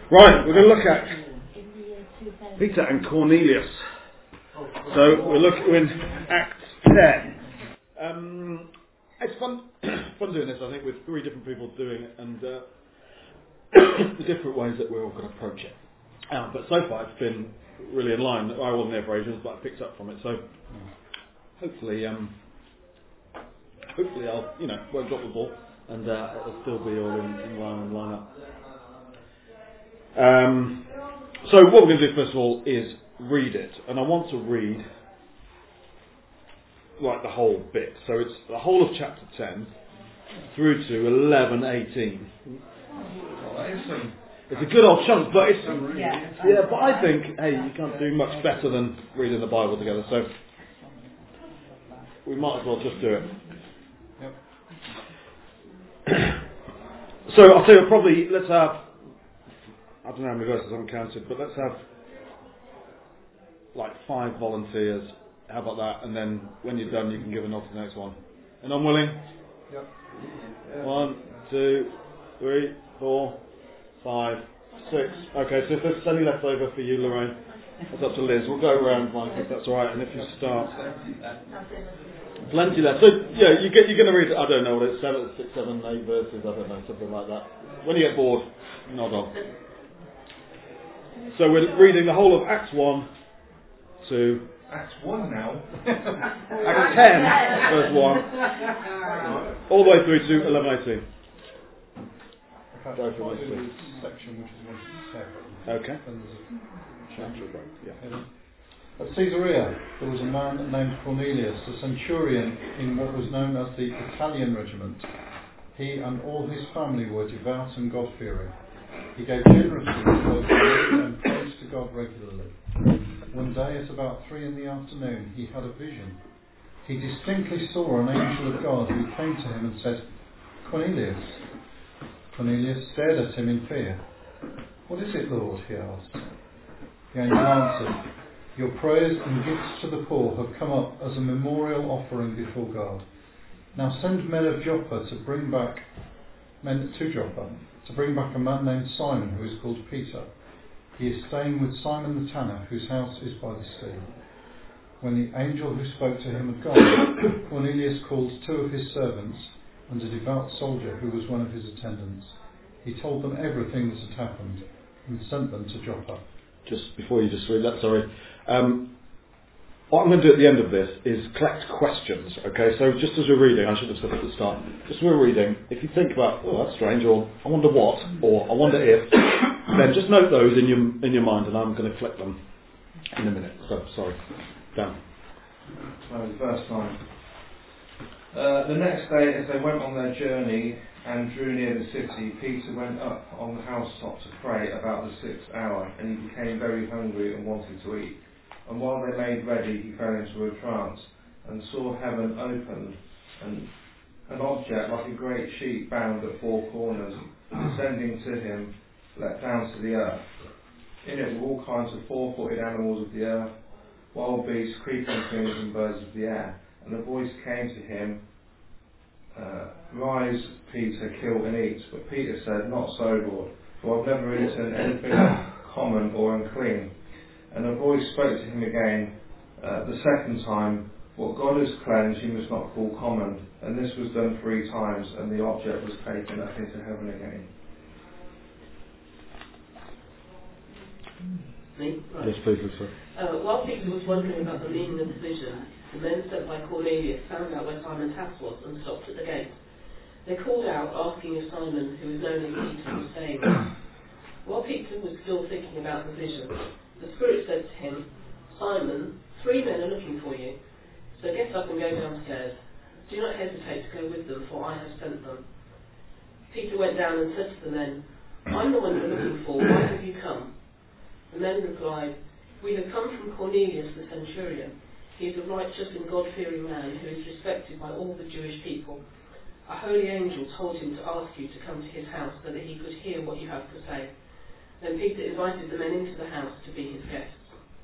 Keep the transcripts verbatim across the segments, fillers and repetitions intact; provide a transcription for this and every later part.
Right, we're going to look at Peter and Cornelius. So we're looking we're in Acts ten. Um, it's fun, fun doing this, I think, with three different people doing it, and uh, the different ways that we're all going to approach it. Um, but so far, it's been really in line. I wasn't there for ages, but I picked up from it. So hopefully, um, hopefully, I'll you know won't drop the ball, and uh, it'll still be all in, in line and line up. Um, so what we're going to do first of all is read it, and I want to read like the whole bit. So it's the whole of chapter ten through to eleven eighteen. It's a good old chunk, but it's yeah. yeah. But I think hey, you can't do much better than reading the Bible together. So we might as well just do it. Yep. So I'll tell you, probably let's have. I don't know how many verses I haven't counted, but let's have like five volunteers. How about that? And then when you're done, you can give a nod to the next one. And I'm willing? Yep. One, two, three, four, five, six. Okay, so if there's any left over for you, Lorraine, that's up to Liz. We'll go around, Mike, if that's all right. And if you start, plenty left. So yeah, you get you're going to read. I don't know what it's seven, six, seven, eight verses. I don't know, something like that. When you get bored, nod off. So we're reading the whole of Acts one to Acts one now. Acts ten, verse one, all the way through to eleven eighteen. Go for it, section which is mentioned separately. Okay. Chapter break. Yeah. At Caesarea, there was a man named Cornelius, a centurion in what was known as the Italian regiment. He and all his family were devout and God-fearing. He gave generously to those who needed and prayed to God regularly. One day at about three in the afternoon he had a vision. He distinctly saw an angel of God who came to him and said, "Cornelius." Cornelius stared at him in fear. "What is it, Lord?" he asked. The angel answered, "Your prayers and gifts to the poor have come up as a memorial offering before God. Now send men of Joppa to bring back men to Joppa to bring back a man named Simon who is called Peter. He is staying with Simon the tanner, whose house is by the sea." When the angel who spoke to him had gone, Cornelius called two of his servants and a devout soldier who was one of his attendants. He told them everything that had happened and sent them to Joppa. Just before you just read that, sorry. Um, what I'm going to do at the end of this is collect questions, okay? So just as we're reading, I should have said at the start, just as we're reading, if you think about, oh, that's strange, or I wonder what, or I wonder if, then just note those in your in your mind, and I'm going to collect them in a minute. So, sorry. Dan. So, verse nine. Uh, the next day, as they went on their journey and drew near the city, Peter went up on the housetop to pray about the sixth hour, and he became very hungry and wanted to eat. And while they made ready, he fell into a trance and saw heaven opened, and an object like a great sheet bound at four corners, descending to him, let down to the earth. In it were all kinds of four-footed animals of the earth, wild beasts, creeping things, and birds of the air. And a voice came to him, uh, "Rise, Peter, kill and eat." But Peter said, "Not so, Lord, for I've never eaten anything common or unclean." And a voice spoke to him again, uh, the second time, "What God has cleansed, you must not call common." And this was done three times, and the object was taken up into heaven again. Me? Right. Yes, please, sir. Uh, while Peter was wondering about the meaning of the vision, the men sent by Cornelius found out where Simon's house was and stopped at the gate. They called out, asking if Simon, who was known as Peter, was staying there. While Peter was still thinking about the vision, the Spirit said to him, "Simon, three men are looking for you, so get up and go downstairs. Do not hesitate to go with them, for I have sent them." Peter went down and said to the men, "I'm the one you're looking for, why have you come?" The men replied, "We have come from Cornelius the centurion. He is a righteous and God-fearing man who is respected by all the Jewish people. A holy angel told him to ask you to come to his house so that he could hear what you have to say." Then Peter invited the men into the house to be his guests.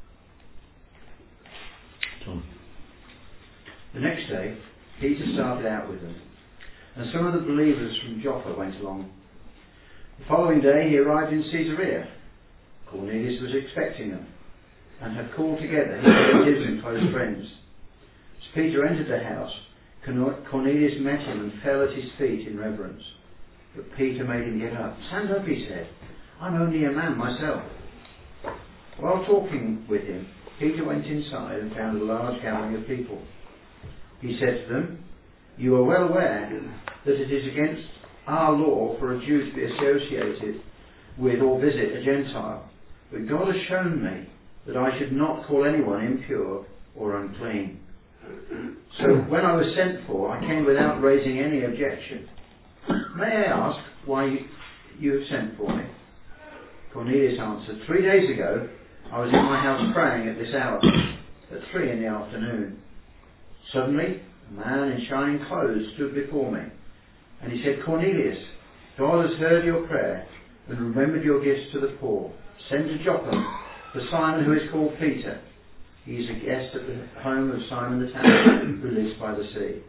John. The next day, Peter started out with them, and some of the believers from Joppa went along. The following day he arrived in Caesarea. Cornelius was expecting them, and had called together his relatives and close friends. As Peter entered the house, Cornelius met him and fell at his feet in reverence. But Peter made him get up. "Stand up," he said. "I'm only a man myself." While talking with him, Peter went inside and found a large gathering of people. He said to them, "You are well aware that it is against our law for a Jew to be associated with or visit a Gentile. But God has shown me that I should not call anyone impure or unclean. So when I was sent for, I came without raising any objection. May I ask why you have sent for me?" Cornelius answered, "Three days ago I was in my house praying at this hour, at three in the afternoon. Suddenly a man in shining clothes stood before me, and he said, 'Cornelius, God has heard your prayer and remembered your gifts to the poor. Send to Joppa for Simon, who is called Peter. He is a guest at the home of Simon the tanner, who lives by the sea.'"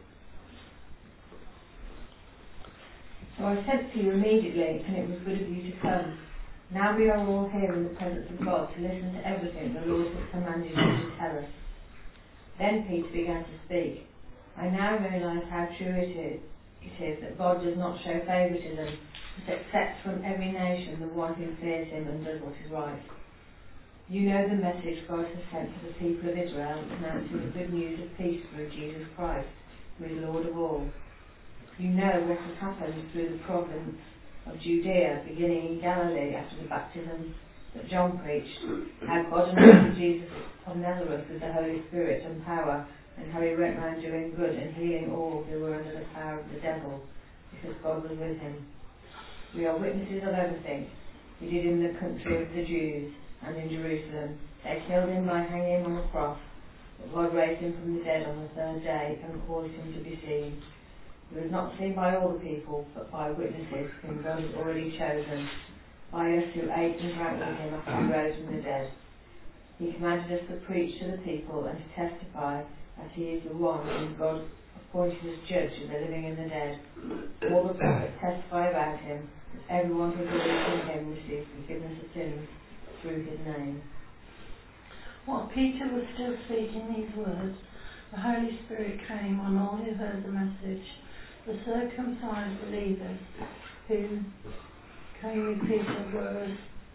"So I sent for you immediately, and it was good of you to come. Now we are all here in the presence of God to listen to everything the Lord has commanded you to tell us." Then Peter began to speak. "I now realise how true it is, it is that God does not show favouritism, but accepts from every nation the one who fears him and does what is right. You know the message God has sent to the people of Israel, announcing the good news of peace through Jesus Christ, who is Lord of all. You know what has happened through the province of Judea, beginning in Galilee after the baptism that John preached, how God anointed Jesus of Nazareth with the Holy Spirit and power, and how he went round doing good and healing all who were under the power of the devil, because God was with him. We are witnesses of everything he did in the country of the Jews and in Jerusalem. They killed him by hanging him on a cross, but God raised him from the dead on the third day and caused him to be seen. He was not seen by all the people, but by witnesses whom God has already chosen, by us who ate and drank with him after he rose from the dead. He commanded us to preach to the people and to testify as he is the one whom God appointed as judge of the living and the dead. All the prophets testify about him, that everyone who believes in him receives forgiveness of sins through his name." While Peter was still speaking these words, the Holy Spirit came on all who heard the message. The circumcised believers who came with Peter were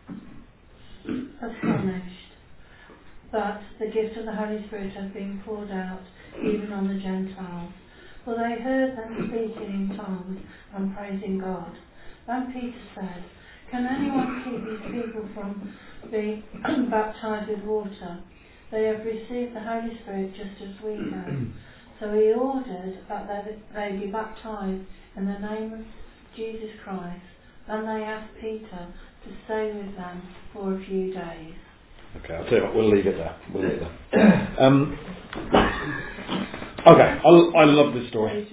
astonished that the gift of the Holy Spirit had been poured out even on the Gentiles, for they heard them speaking in tongues and praising God. Then Peter said, "Can anyone keep these people from being baptized with water? They have received the Holy Spirit just as we have." So he ordered that they be baptized in the name of Jesus Christ. Then they asked Peter to stay with them for a few days. Okay, I'll tell you what, we'll leave it there. We'll leave it there. Um, okay, I, I love this story.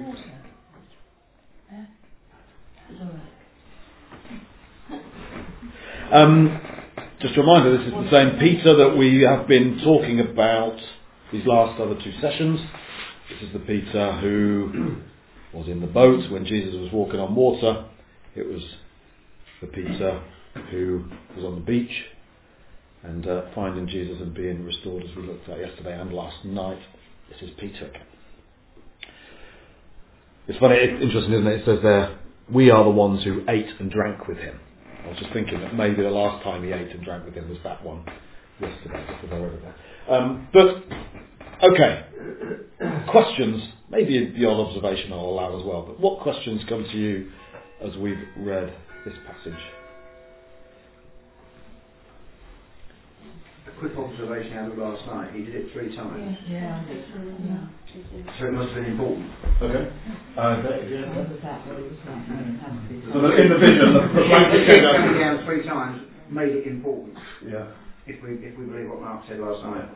Um, just a reminder, this is the same Peter that we have been talking about these last other two sessions. This is the Peter who was in the boat when Jesus was walking on water. It was the Peter who was on the beach and uh, finding Jesus and being restored, as we looked at yesterday and last night. This is Peter again. It's funny, it's interesting, isn't it? It says there, we are the ones who ate and drank with him. I was just thinking that maybe the last time he ate and drank with him was that one yesterday. Just as I read it there. Um, but, okay. Questions, maybe the odd observation I'll allow as well, but what questions come to you as we've read this passage? A quick observation out of last night. He did it three times. Yeah. Yeah. So it must have been important. Okay. Uh, yeah. What was that? What it was like? No, it had to be So the- in the vision, the, the blank It came came down. down three times, made it important. Yeah. If we if we believe what Mark said last night.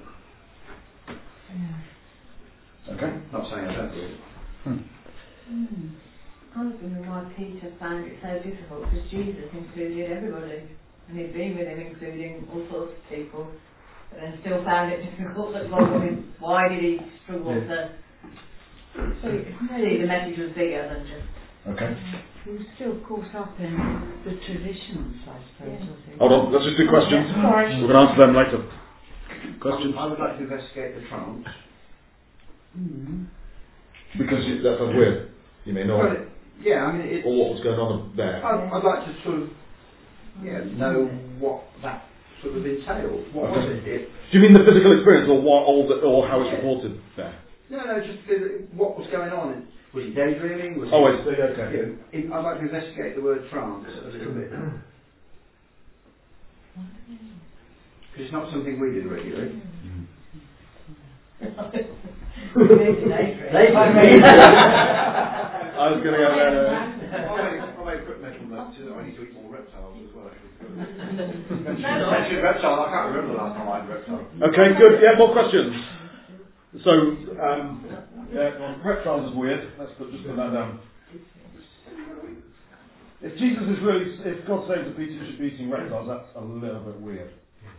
Okay. Not saying I don't believe it. Hmm. Mm. I was wondering why Peter found it so difficult, because Jesus included everybody, and he'd been with him including all sorts of people, but then still found it difficult. That's why, I mean, why did he struggle Yeah. to see the message was bigger than just Okay. He was still caught up in the traditions, I suppose. Was he? Hold on, let's just do questions. Sorry. We're going to answer them later. Questions? I would like to investigate the trance. Mm. Because you, that sounds weird. You mean, or, Well, it- yeah, I mean, it, or what was going on there? I'd, I'd like to sort of yeah, know what that sort of entailed. What was it? it? Do you mean the physical experience, or what, or, the, or how it's reported there? No, no, just the, what was going on. Was he daydreaming? Was Oh, he, I see, okay. you know, it- I'd like to investigate the word trance a little bit. Because it's not something we do regularly. I was going to go there. I made a quick mental note too. I need to eat more reptiles as well. Mentioned reptile. I can't remember the last time I had reptile. Okay, good. Yeah, more questions. So, um, yeah, well, reptiles is weird. Let's put, just put that down. If Jesus is really, if God says that Peter should be eating reptiles, that's a little bit weird.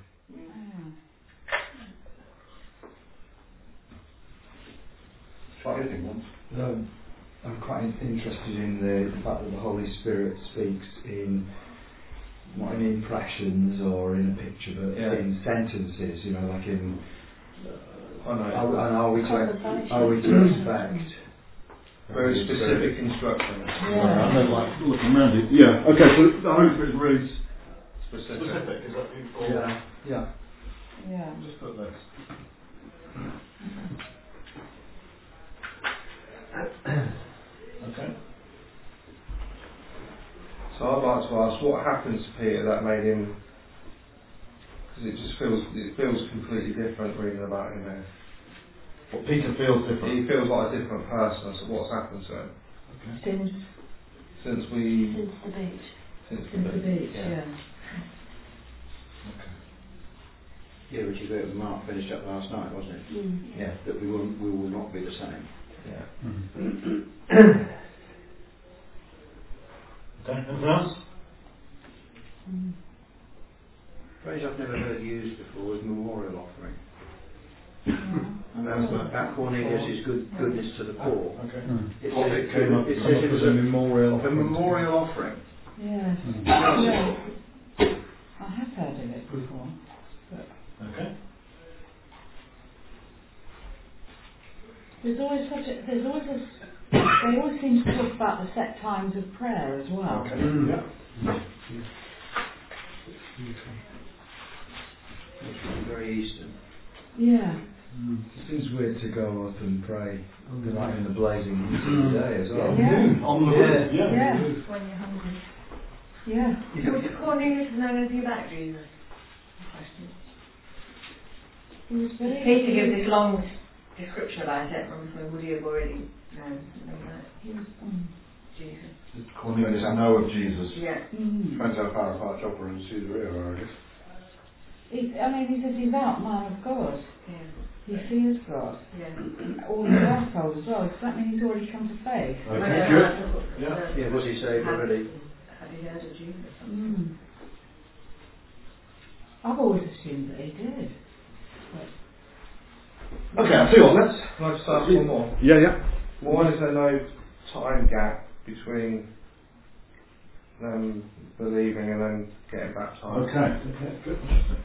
Try anything once. Um, I'm quite interested in the, the fact that the Holy Spirit speaks in not in impressions or in a picture, but Yeah. in sentences. You know, like in. I know. Are, and are we to are we to expect Very specific instructions. Yeah, and then like looking around it. Yeah. Okay, so the Holy Spirit is really Specific. specific. Is that for? Yeah. Yeah. Yeah. Just put this. Okay. So I'd like to ask, what happened to Peter that made him? Because it just feels it feels completely different reading about him here. What Peter feels different. He feels like a different person. So what's happened to him Since, since we since the beach. since Since the beach, Yeah. yeah. Yeah, which is where Mark finished up last night, wasn't it? Mm. Yeah. That we will, we will not be the same. Yeah. Mm-hmm. Okay. Anything else? Mm. Phrase I've never heard used before was memorial offering. Yeah. About, about Cornelius' good, goodness to the poor. Okay. It, Well, says it it, came up- it Come says up it was as a a, memorial. a memorial offering. Yes. Mm. Yeah. I have heard of it before. Okay. There's always such a, there's always a, s- they always seem to talk about the set times of prayer as well. Okay. Mm. Yeah. Which was very Eastern. Yeah. Mm. It seems weird to go up and pray like in the blazing heat of the day as well. Yeah. On the Yeah. roof. Yeah. Yeah. When you're hungry. Yeah. Would Cornelius know anything about Jesus? He was very Peter gives this long description about it, and so would he have already known something about He was, mm. Jesus? Cornelius know of Jesus. Yeah. Mm. Depends how far apart Joppa and Caesarea are, I guess. He's, I mean, he's a devout man of God. Yeah. He fears God. Yeah. All his household as well. Does that mean he's already come to faith? Okay. Good. Yeah. Yeah, was he saved Had- already? Had he heard of Jesus? Mm. I've always assumed that he did. Okay, I'll tell you what, let's... Can I just ask one more? Yeah, yeah. Why is there no time gap between them believing and then getting baptised? Okay. Okay, good. Interesting.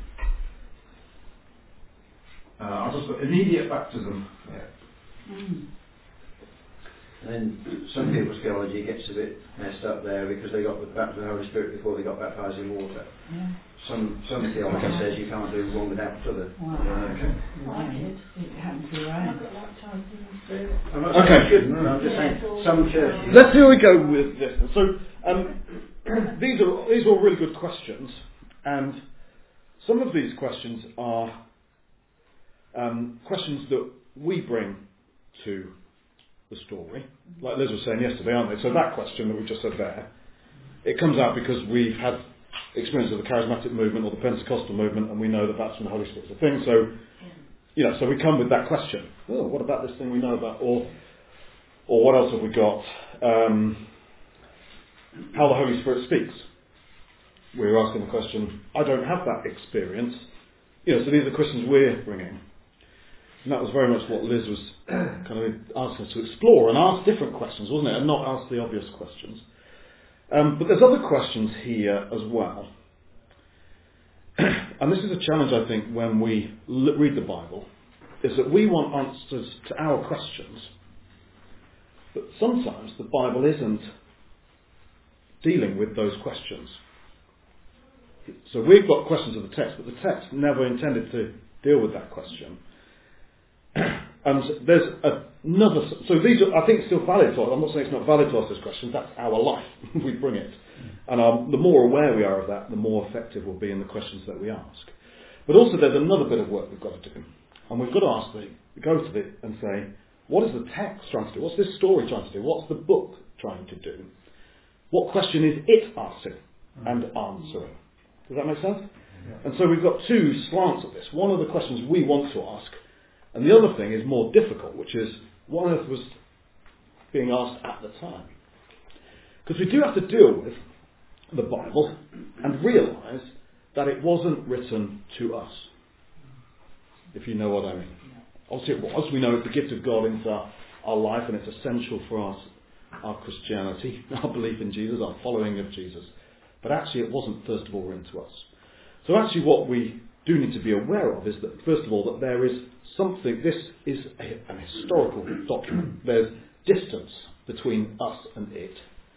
Uh, I'll just put immediate baptism. Yeah. Mm. And then some people's theology gets a bit messed up there because they got baptized in the Holy Spirit before they got baptized in water. Yeah. Some some theology says you can't do one without the other. Wow. Okay. I did. It happened to be right. I'm not Okay. saying you shouldn't, I'm just saying some churches. Let's see where we go with this. So, um, these are these are all really good questions, and some of these questions are um, questions that we bring to the story, like Liz was saying yesterday, aren't they? So that question that we just said there, it comes out because we've had experience of the charismatic movement or the Pentecostal movement, and we know that that's when the Holy Spirit's a thing. So, you know, so we come with that question. Oh, what about this thing we know about? Or, or what else have we got? Um, how the Holy Spirit speaks. We're asking the question. I don't have that experience. You know, so these are questions we're bringing. And that was very much what Liz was kind of asking us to explore and ask different questions, wasn't it? And not ask the obvious questions. Um, but there's other questions here as well. And this is a challenge, I think, when we l- read the Bible, is that we want answers to our questions. But sometimes the Bible isn't dealing with those questions. So we've got questions of the text, but the text never intended to deal with that question. And there's another... So these are, I think, still valid to us. I'm not saying it's not valid to us, this question. That's our life. We bring it. And um, the more aware we are of that, the more effective we'll be in the questions that we ask. But also there's another bit of work we've got to do. And we've got to ask the, go to it and say, what is the text trying to do? What's this story trying to do? What's the book trying to do? What question is it asking and answering? Does that make sense? Yeah. And so we've got two slants at this. One of the questions we want to ask, and the other thing is more difficult, which is what on earth was being asked at the time? Because we do have to deal with the Bible and realise that it wasn't written to us, if you know what I mean. Obviously it was. We know it's the gift of God into our, our life, and it's essential for us, our Christianity, our belief in Jesus, our following of Jesus. But actually it wasn't first of all written to us. So actually what we do need to be aware of is that, first of all, that there is something, this is a, an historical document. There's distance between us and it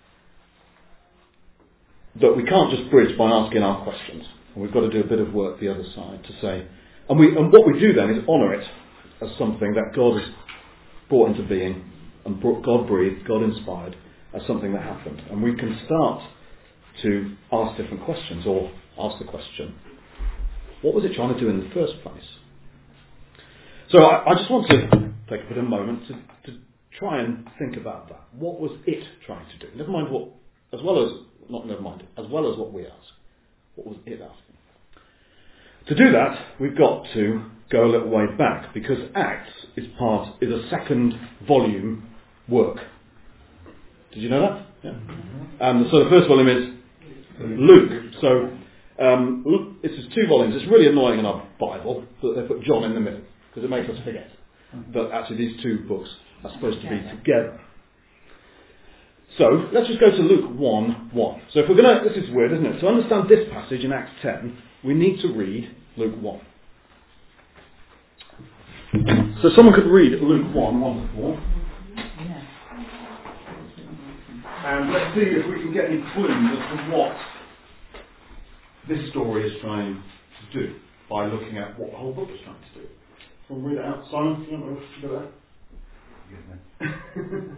that we can't just bridge by asking our questions. And we've got to do a bit of work the other side to say, and we and what we do then is honour it as something that God has brought into being, and brought, God breathed, God inspired, as something that happened. And we can start to ask different questions, or ask the question, what was it trying to do in the first place? So I, I just want to take a bit of a moment to, to try and think about that. What was it trying to do? Never mind what, as well as, not never mind, as well as what we ask. What was it asking? To do that, we've got to go a little way back, because Acts is part, is a second volume work. Did you know that? Yeah. And so the first volume is Luke. So um, this is two volumes. It's really annoying in our Bible that they put John in the middle, because it makes us forget that actually these two books are supposed to be together. So let's just go to Luke one one. So if we're going to, this is weird, isn't it? To understand this passage in Acts ten, we need to read Luke one. So someone could read Luke one, one to four. And let's see if we can get any clues as to what this story is trying to do by looking at what the whole book is trying to do. So we'll read it out. Simon, do you want to go there?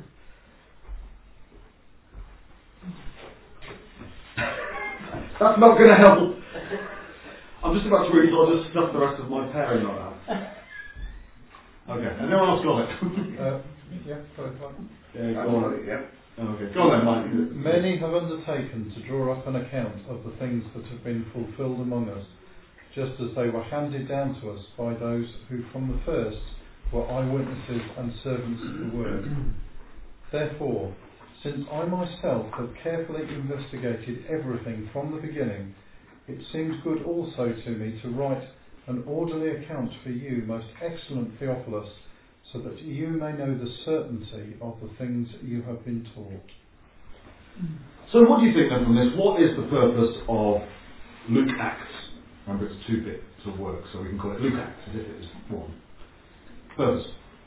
That's not going to help. I'm just about to read, so I'll just stuff the rest of my pairing on that. Okay, and no one else got it. uh, yeah, sorry, yeah, go on. It, yeah. Okay, go on then, Mike. Many have undertaken to draw up an account of the things that have been fulfilled among us, just as they were handed down to us by those who from the first were eyewitnesses and servants of the word. Therefore, since I myself have carefully investigated everything from the beginning, it seems good also to me to write an orderly account for you, most excellent Theophilus, so that you may know the certainty of the things you have been taught. So what do you think then from this? What is the purpose of Luke Acts? Remember, it's two bits of work, so we can call it Luke Acts as if it was one. Purpose.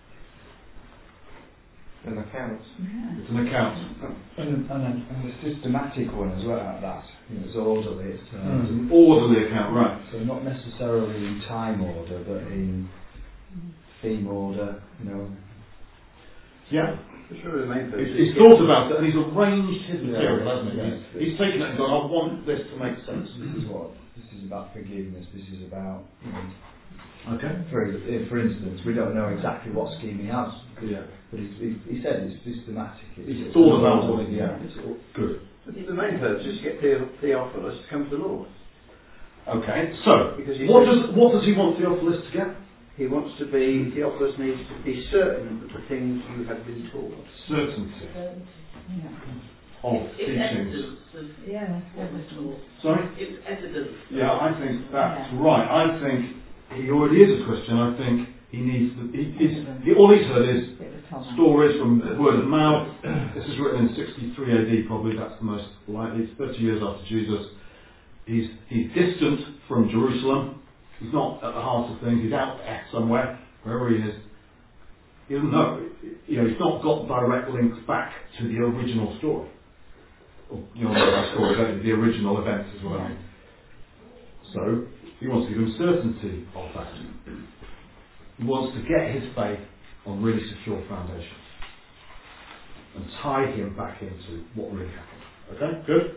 An account. Yeah. It's an account. And, and, a, and a systematic one as well at that. You know, it's orderly. It's, uh, mm. it's an orderly account, right. So not necessarily in time order, but in theme order, you know. Yeah. Sure, the main he's, he's thought about it and he's arranged his material, yeah, hasn't he? yeah. He's, he's taken it and gone, I want this to make sense. This is what, this is about forgiveness, this is about, you know, okay. For, for instance, we don't know exactly what scheme he has. Yeah. But he, he, he said it's systematic. It's, he's it's thought about what it, yeah. It's all, good. But the main purpose is to get Theophilus to come to the Lord. Okay, so, what does, what does he want Theophilus to get? He wants to be, Theophilus needs to be certain of the things you have been taught. Certainty. Yeah. Of it's teachings. Evidence of Yeah, what was taught. Sorry? It's evidence. Yeah, I think that's yeah. right. I think he already is a Christian. I think He needs the, he, he's, he, all he's heard is stories from word of mouth. This is written in sixty-three A D probably, that's the most likely. It's thirty years after Jesus. He's, he's distant from Jerusalem. He's not at the heart of things. He's out there somewhere, wherever he is. He doesn't know. You know, he's not got direct links back to the original story. Or, you know, the story, don't you? The original events as well. So, he wants to give him certainty of that. He wants to get his faith on really secure foundations and tie him back into what really happened. Okay, good?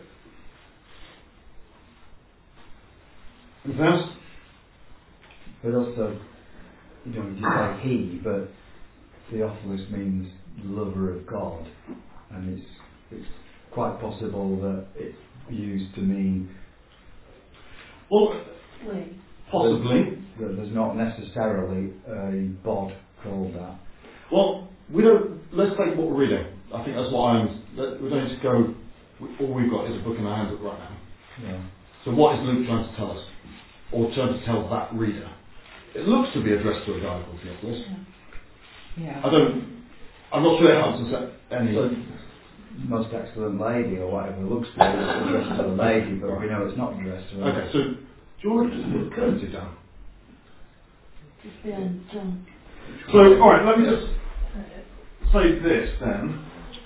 Anything else? But also, you don't just say he, but Theophilus means lover of God, and it's it's quite possible that it's used to mean well, we. possibly that there's not necessarily a bod called that. Well, we don't. Let's take what we're reading. I think that's what I'm. Let, we don't just go. All we've got is a book in our hands right now. Yeah. So what is Luke trying to tell us, or trying to tell that reader? It looks to be addressed to a guy called Theophilus. Yeah. I don't. I'm not sure it helps us any. So, most excellent lady, or whatever it looks to be, it's addressed to a lady, but we know it's not addressed to a lady. Okay, so do you want to just put currency down? Just be on junk. So, alright, let me just say this then.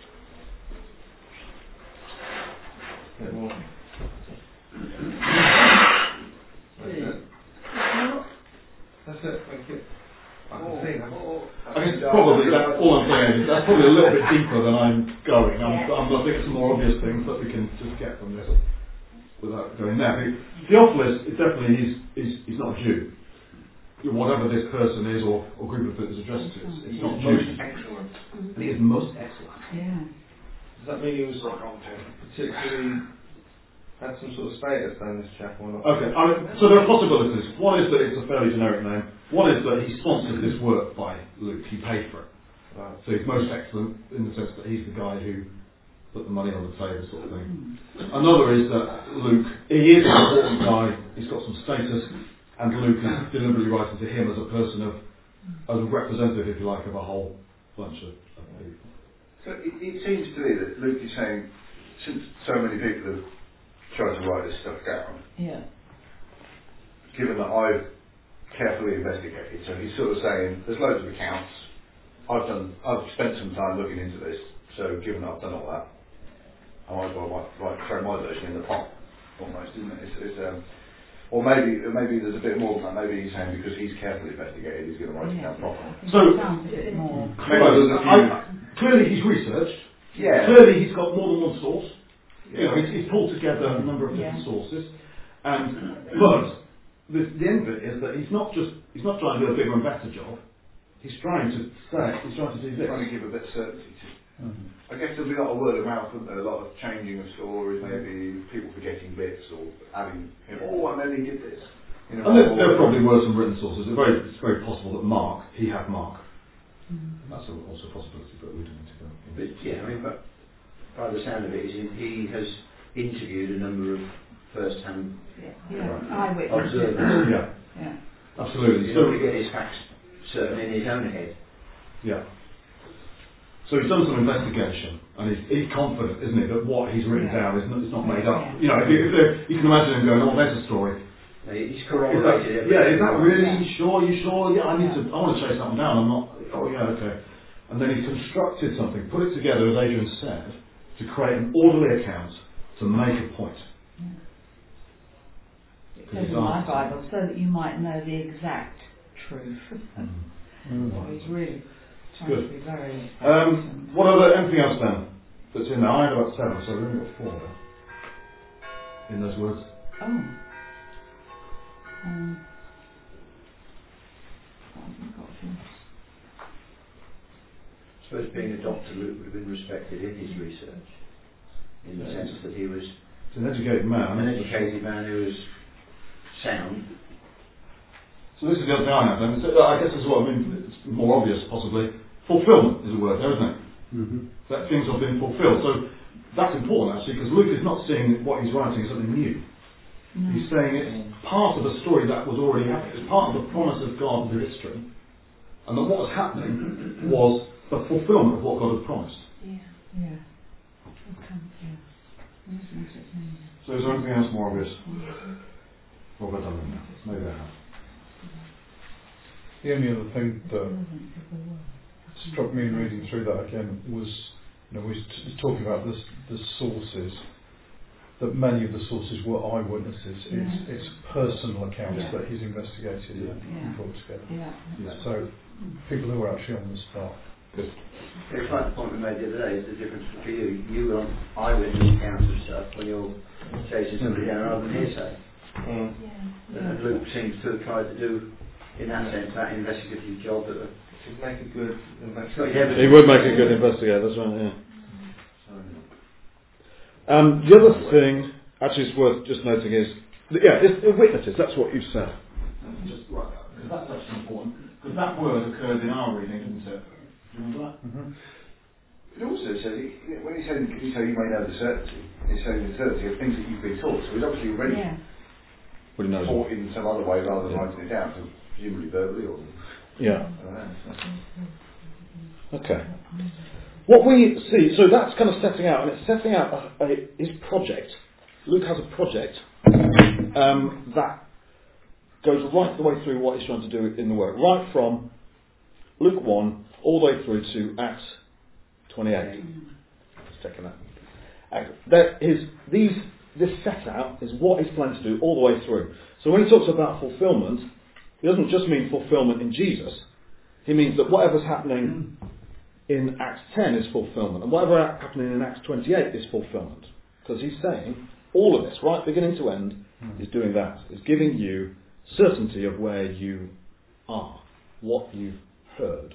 Okay, well. That's it. That's it, thank you. I can see that. I guess probably, that, all I'm saying is that's probably a little bit deeper than I'm going. I'm, Yeah. I'm, I think it's some more obvious things that we can just get from this without going there. Theophilus, is definitely, he's, he's, he's not a Jew. Whatever this person is or, or group of people is addressed to, it's, it's not Jewish. Excellent. And he is most excellent. Yeah. Does that mean he was particularly had some sort of status down this chap or not? Okay, I mean, so there are possibilities. One is that it's a fairly generic name. One is that he sponsored this work by Luke. He paid for it. Right. So he's most excellent in the sense that he's the guy who put the money on the table, sort of thing. Another is that Luke, he is an important guy. He's got some status, and Luke is deliberately writing to him as a person of, as a representative, if you like, of a whole bunch of, of people. So it, it seems to me that Luke is saying, since so many people have tried to write this stuff down, Yeah. given that I've carefully investigated, so he's sort of saying, there's loads of accounts, I've done, I've spent some time looking into this, so given that I've done all that, I might as well write, write, throw my version in the pot, almost, isn't it? It's, it's, um, or maybe maybe there's a bit more than that. Maybe he's saying because he's carefully investigated, he's going to write it down properly. So, it sounds a bit more. Maybe there's a few. I, clearly he's researched. Yeah. Clearly he's got more than one source. Yeah. You know, he's, he's pulled together a number of different Yeah. sources. And but the, the end of it is that he's not just he's not trying to do a bigger and better job. He's trying to say he's trying to do this. Trying to give a bit of certainty to. Mm-hmm. I guess there'll be a lot of word of mouth, wouldn't there? A lot of changing of stories, maybe people forgetting bits or adding, you know, oh, and then he did this. You know, And there, there probably were some written sources. It's very, it's very possible that Mark, he had Mark. Mm. That's also a possibility, but we don't need to go. But yeah, I mean, but by the sound of it, is he has interviewed a number of first-hand Yeah. Yeah. Eyewitnesses. observers. Yeah, Yeah. absolutely. He's So, not to get his facts certain in his own head. yeah. So he's done some investigation, and he's, he's confident, isn't he, that what he's written Yeah. down is not, it's not made up. Yeah. You know, if you, if there- you can imagine him going, "Oh, there's a story." He's Is that, corroborated it. yeah, is that really Yeah. sure? You sure? Yeah, I need Yeah. to. I want to chase something down. I'm not. Oh, yeah, okay. And then he's constructed something, put it together, as Adrian said, to create an orderly account to make a point. It says in my Bible, so that you might know the exact truth. Mm. So he's really trying Good. to be very. Um, what other, anything else then that's in there? I had about seven, so we've only got four there. In those words. Oh. Um, what have we got here? I suppose being a doctor, Luke would have been respected in his research, in the sense that he was It's an educated man. an educated man who was sound. So this is the other thing I have then. So I guess as well, I mean, it's more obvious possibly. Fulfillment is a word there, isn't it? Mm-hmm. That things have been fulfilled. So that's important actually, because Luke is not seeing what he's writing as something new. No. He's saying it's part of a story that was already happening. It's part of the promise of God through history. and that what was happening was the fulfilment of what God had promised. Yeah. Yeah. Okay. Yeah. So is there anything else more obvious? What have I done now? Maybe I have. The only other thing that struck me in reading through that again was, you know, we were talking about this, the sources, that many of the sources were eyewitnesses. Yeah. It's, it's personal accounts Yeah. that he's investigated Yeah. and brought together. Yeah. Yeah. So people who are actually on the spot. Good. It's like the point we made the other day, is the difference for you. You were on eyewitness accounts of stuff when you're chasing somebody down rather than hearsay. Mm. Yeah. And Luke seems to have tried to do, in that sense, that investigative job that To make a good Got investigator. evidence. He would make a good investigator, that's right, yeah. Um, the other thing, actually, it's worth just noting is, that, yeah, it's, it's witnesses, that's what you said. Just right, because that's actually important. Because that word occurs in our reading, didn't it? Do you remember that? Mm-hmm. It also says, he, when he said, he said you may know the certainty, he's saying the certainty of things that you've been taught. So he's obviously already Yeah. Well, he knows. taught in some other way rather than Yeah. writing it down, so presumably verbally or... Yeah. I don't know, so. Okay. What we see, so that's kind of setting out, and it's setting out a, a, his project. Luke has a project um, that goes right the way through what he's trying to do in the work, right from Luke one all the way through to Acts twenty-eight. Just checking that. Acts, there is these this set out is what he's planned to do all the way through. So when he talks about fulfilment, he doesn't just mean fulfilment in Jesus. He means that whatever's happening in Acts ten is fulfilment, and whatever happening in Acts twenty-eight is fulfilment. Because he's saying all of this, right, beginning to end, is doing that. Is giving you certainty of where you are, what you've heard.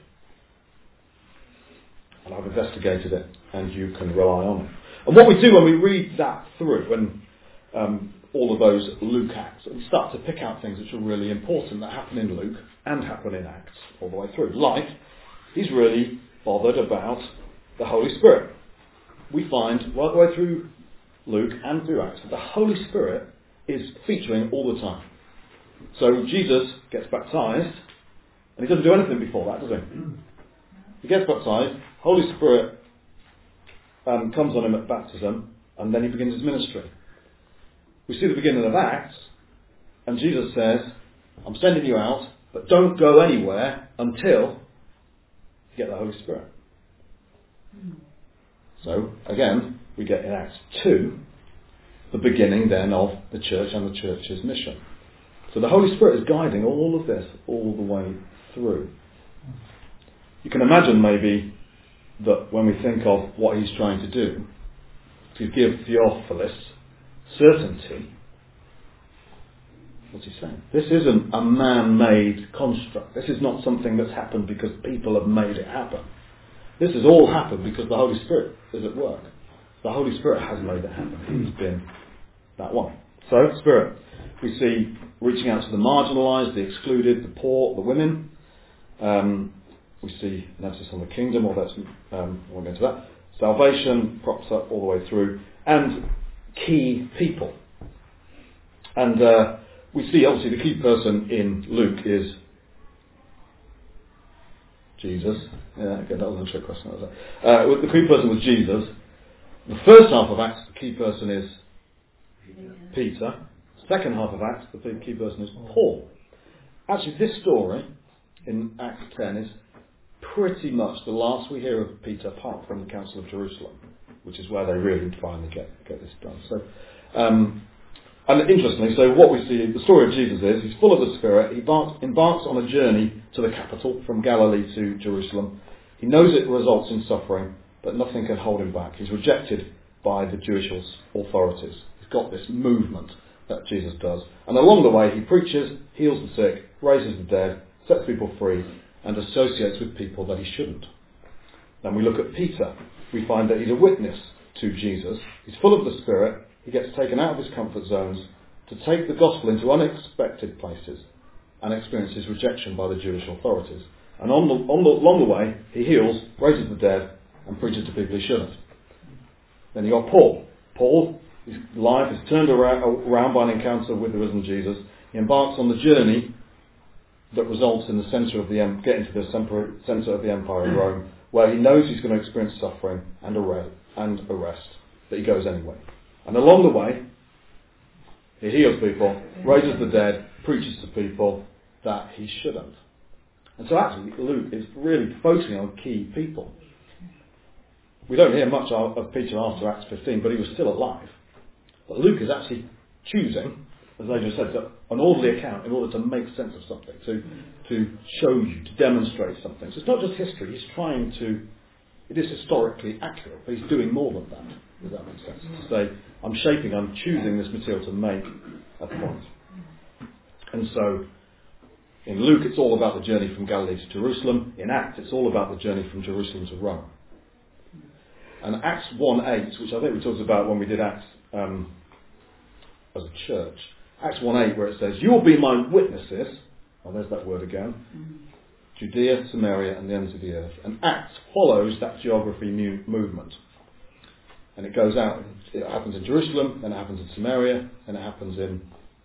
And I've investigated it, and you can rely on it. And what we do when we read that through, when um, all of those Luke Acts, we start to pick out things which are really important that happen in Luke and happen in Acts all the way through. Like, he's really bothered about the Holy Spirit. We find right the way through Luke and through Acts that the Holy Spirit is featuring all the time. So Jesus gets baptised, and he doesn't do anything before that, does he? He gets baptised, Holy Spirit um, comes on him at baptism, and then he begins his ministry. We see the beginning of Acts, and Jesus says, I'm sending you out, but don't go anywhere until you get the Holy Spirit. So, again, we get in Acts two, the beginning then of the church and the church's mission. So the Holy Spirit is guiding all of this all the way through. You can imagine maybe that when we think of what he's trying to do, to give Theophilus certainty, what's he saying? This isn't a man-made construct. This is not something that's happened because people have made it happen. This has all happened because the Holy Spirit is at work. The Holy Spirit has made it happen. He's been that one. So, Spirit. We see reaching out to the marginalised, the excluded, the poor, the women. Um, we see an emphasis on the kingdom, or that's, um, I won't go into that. Salvation props up all the way through. And key people. And uh, we see, obviously, the key person in Luke is Jesus. Yeah, okay, that was a trick question. That was it. Uh, the key person was Jesus. The first half of Acts, the key person is Peter. Second half of Acts, the key person is Paul. Actually, this story in Acts ten is pretty much the last we hear of Peter, apart from the Council of Jerusalem, which is where they really finally get, get this done. So, um, and interestingly, so what we see, the story of Jesus is, he's full of the Spirit, he embarks, embarks on a journey to the capital, from Galilee to Jerusalem. He knows it results in suffering, but nothing can hold him back. He's rejected by the Jewish authorities. He's got this movement that Jesus does. And along the way, he preaches, heals the sick, raises the dead, sets people free, and associates with people that he shouldn't. Then we look at Peter. We find that he's a witness to Jesus. He's full of the Spirit. He gets taken out of his comfort zones to take the gospel into unexpected places and experiences rejection by the Jewish authorities. And on the, on the, along the way, he heals, raises the dead, and preaches to people he shouldn't. Then you got Paul. Paul, his life is turned around, around by an encounter with the risen Jesus. He embarks on the journey that results in the centre of the em- getting to the centre of the empire in Rome, where he knows he's going to experience suffering and arrest, and arrest, but he goes anyway. And along the way, he heals people, raises the dead, preaches to people that he shouldn't. And so actually, Luke is really focusing on key people. We don't hear much of Peter after Acts fifteen, but he was still alive. But Luke is actually choosing, as I just said, an orderly account in order to make sense of something, to to show you, to demonstrate something. So it's not just history, he's trying to, it is historically accurate, but he's doing more than that, if that makes sense. To say, I'm shaping, I'm choosing this material to make a point. And so, in Luke it's all about the journey from Galilee to Jerusalem. In Acts it's all about the journey from Jerusalem to Rome. And Acts one eight, which I think we talked about when we did Acts um, as a church, Acts one eight, where it says, you will be my witnesses, well there's that word again, mm-hmm. Judea, Samaria and the ends of the earth. And Acts follows that geography mu- movement. And it goes out, it happens in Jerusalem, then it happens in Samaria, then it happens in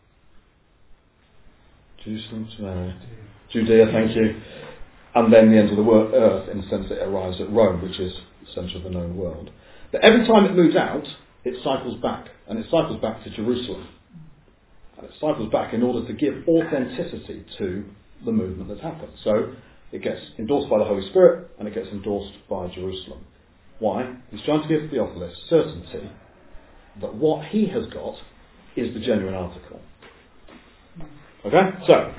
Jerusalem, Samaria, Judea, thank you, and then the ends of the wor- earth, in the sense that it arrives at Rome, which is the centre of the known world. But every time it moves out, it cycles back, and it cycles back to Jerusalem. And it cycles back in order to give authenticity to the movement that's happened. So it gets endorsed by the Holy Spirit, and it gets endorsed by Jerusalem. Why? He's trying to give Theophilus certainty that what he has got is the genuine article. Okay? So,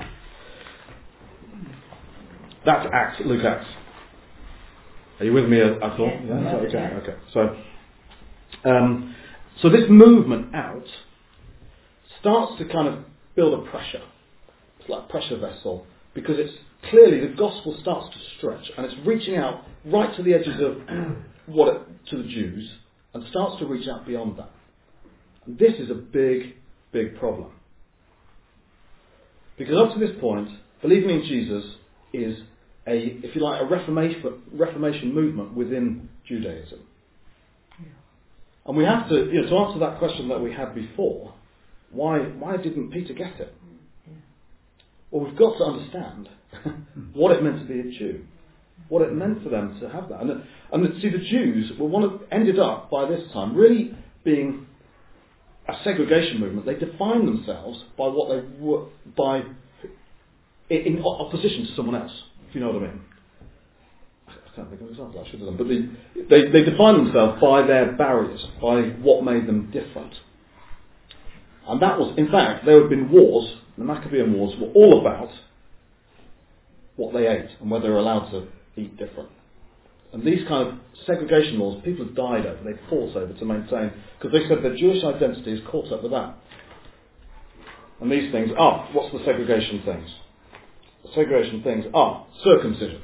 that's Acts, Luke Acts. Are you with me at all? Yeah? Okay, okay. So, um, so this movement out starts to kind of build a pressure. It's like a pressure vessel, because it's clearly the gospel starts to stretch, and it's reaching out right to the edges of what it, to the Jews, and starts to reach out beyond that. And this is a big, big problem. Because up to this point, believing in Jesus is a, if you like, a reformation, reformation movement within Judaism. Yeah. And we have to, you know, to answer that question that we had before, why why didn't Peter get it? Yeah. Well, we've got to understand what it meant to be a Jew, what it meant for them to have that. And, and see, the Jews were one of, ended up by this time really being a segregation movement. They defined themselves by what they were, by in opposition to someone else, if you know what I mean. I can't think of an example, I should have done. But they, they, they defined themselves by their barriers, by what made them different. And that was, in fact, there had been wars, the Maccabean Wars were all about what they ate and whether they were allowed to eat different. And these kind of segregation laws, people have died over, they fought over to maintain, because they said their Jewish identity is caught up with that. And these things are, what's the segregation things? The segregation things are circumcision.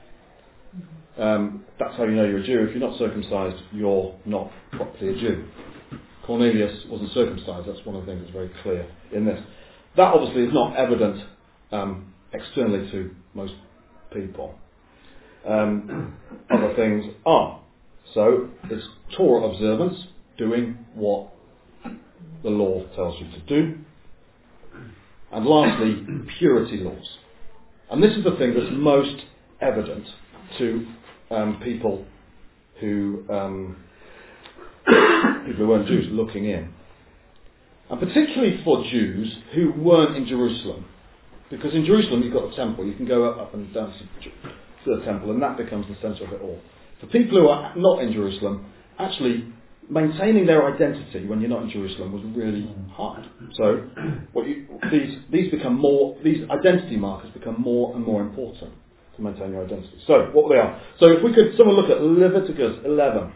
Um, that's how you know you're a Jew. If you're not circumcised, you're not properly a Jew. Cornelius wasn't circumcised, that's one of the things that's very clear in this. That obviously is not evident um, externally to most people. Um, other things are. So, it's Torah observance, doing what the law tells you to do. And lastly, purity laws. And this is the thing that's most evident to um, people who um, people who weren't Jews looking in. And particularly for Jews who weren't in Jerusalem. Because in Jerusalem you've got the temple, you can go up, up and down to the temple, and that becomes the centre of it all. For people who are not in Jerusalem, actually maintaining their identity when you're not in Jerusalem was really hard. So what you, these these become more these identity markers become more and more important to maintain your identity. So what they are. So if we could someone look at Leviticus eleven.